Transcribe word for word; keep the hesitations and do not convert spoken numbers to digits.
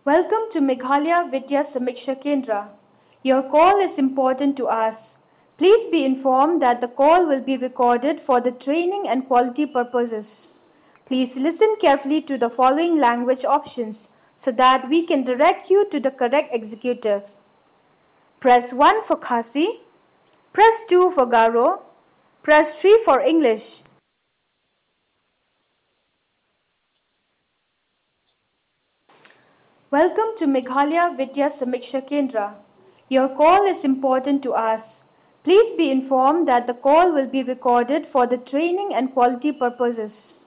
Welcome to Meghalaya Vidya Samiksha Kendra. Your call is important to us. Please be informed that the call will be recorded for the training and quality purposes. Please listen carefully to the following language options so that we can direct you to the correct executive. Press one for Khasi, press two for Garo, press three for English. Welcome to Meghalaya Vidya Samiksha Kendra. Your call is important to us. Please be informed that the call will be recorded for the training and quality purposes.